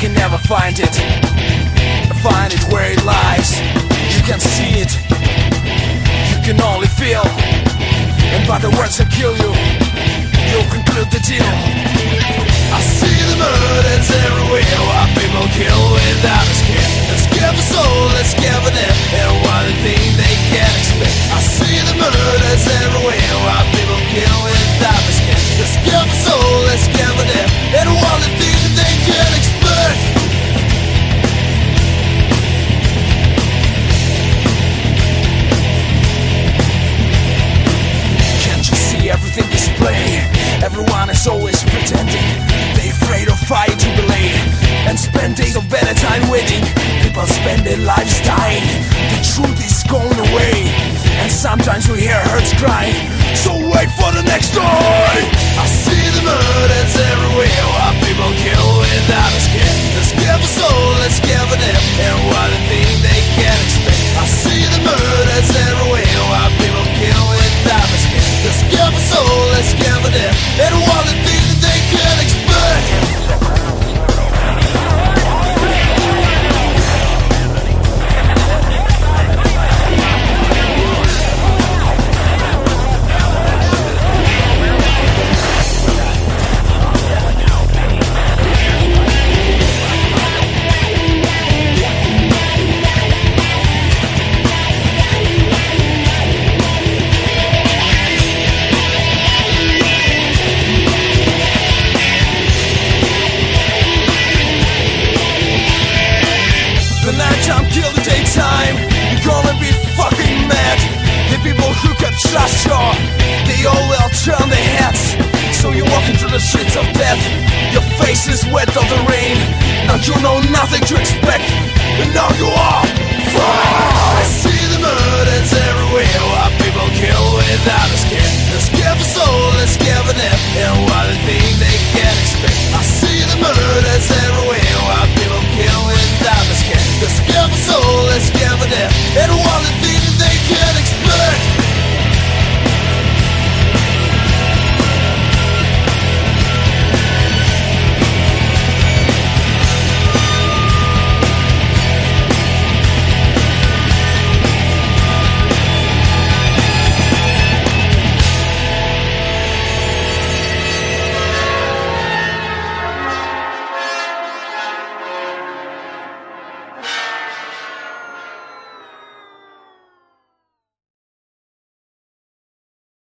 can never find it. Find it where it lies. You can see it, you can only feel. And by the words that kill you, you'll conclude the deal. I see the murders everywhere, why people kill without a scare. Let's give a soul, let's give a death, and one thing they can't expect. I see the murders everywhere, why people kill without a scare. Let's give a soul, let's give a death, and one thing that they can't expect. Can't you see everything displayed? Everyone is always pretending. They afraid of fire to delay and spend days of better time waiting. People spend their lives dying. The truth is going away, and sometimes we hear hearts crying. So wait for the next day. I see the murders everywhere, why people kill without a scare. Let's give a soul, let's give a death, and one thing they can't expect. I see the murders everywhere, why people kill without a scare. Let's give a soul, let's give a death, and one thing that they can't expect. The nighttime kill the daytime. You're gonna be fucking mad. The people who can trust you, they all will turn their heads. So you're walking through the streets of death. Your face is wet of the rain. Now you know nothing to expect, and now you are fucked. I see the murders everywhere, why people kill without a scare. Let's give a soul, let's give a death, and one thing they can't expect. I see the murders everywhere.